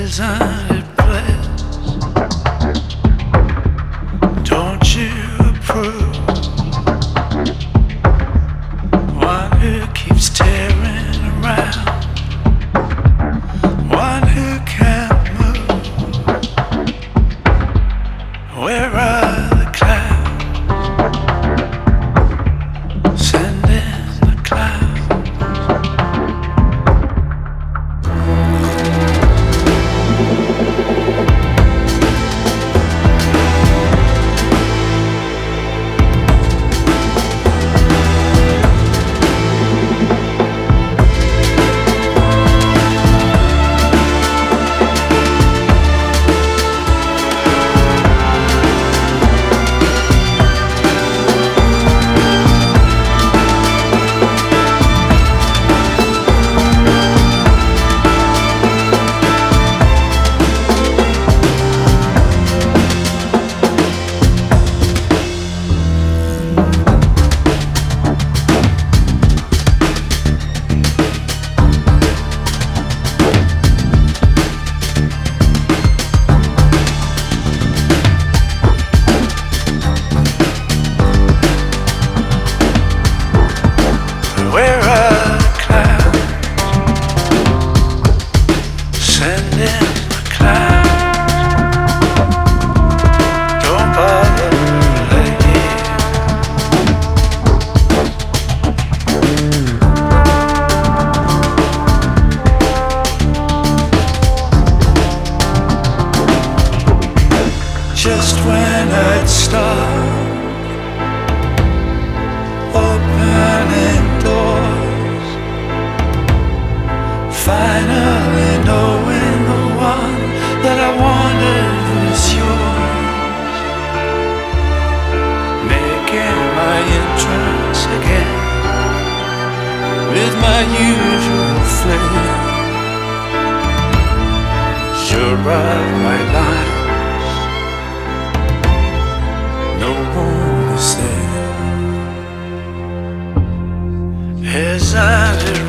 Isn't it bliss? Don't you approve? One who keeps tearing around, one who can't move. Where are the clouds? Send in the clouds. Where are the clouds? Send in the clouds. Don't bother again. Just when I'd start opening doors, finally knowing the one that I wanted was yours, making my entrance again with my usual flair. Sure of my lines, no one is there. Isn't it